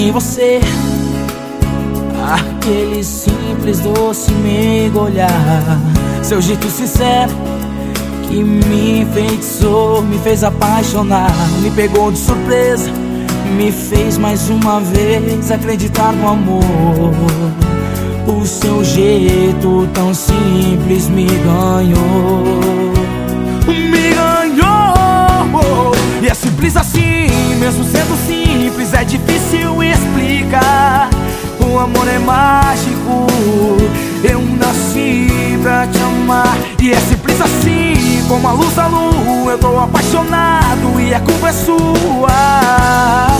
em você aquele simples, doce mergulhar. Seu jeito sincero que me enfeitiçou, me fez apaixonar, me pegou de surpresa, me fez mais uma vez acreditar no amor. O seu jeito tão simples me ganhou. Me ganhou. E é simples assim, mesmo sendo simples, é difícil explicar. O amor é mágico, eu nasci pra te amar. E é simples assim, como a luz da lua, eu tô apaixonado e a culpa é sua.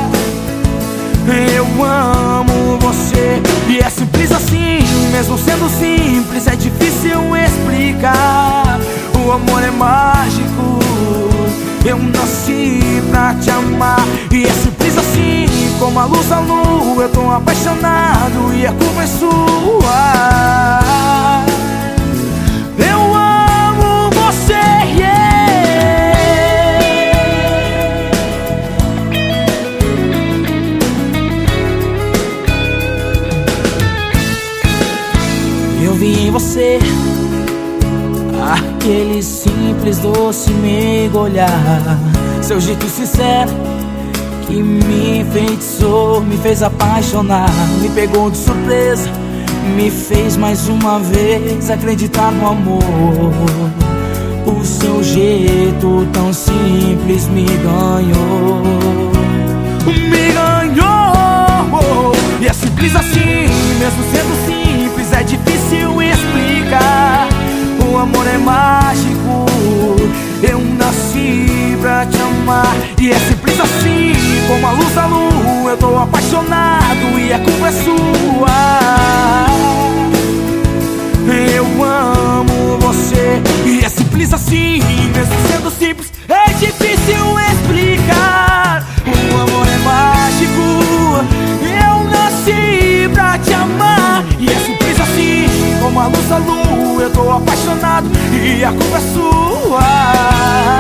Eu amo você. E é simples assim, mesmo sendo simples, é difícil explicar. O amor é mágico, eu nasci pra te amar. E é simples assim, como a luz da lua, eu tô apaixonado e a culpa é sua. Eu amo você, Eu vi em você aquele simples, doce mergulhar. Seu jeito sincero que me enfeitiçou, me fez apaixonar, me pegou de surpresa, me fez mais uma vez acreditar no amor. O seu jeito tão simples me ganhou. Me ganhou. E é simples assim, mesmo sendo simples, é difícil explicar. O amor é mágico, eu nasci pra te amar. E é simples assim, como a luz da lua, eu tô apaixonado e a culpa é sua. Eu amo você. E é simples assim, mesmo sendo simples, é difícil explicar. O amor é mágico, eu nasci pra te amar. E é simples assim, como a luz da lua, eu tô apaixonado e a culpa é sua.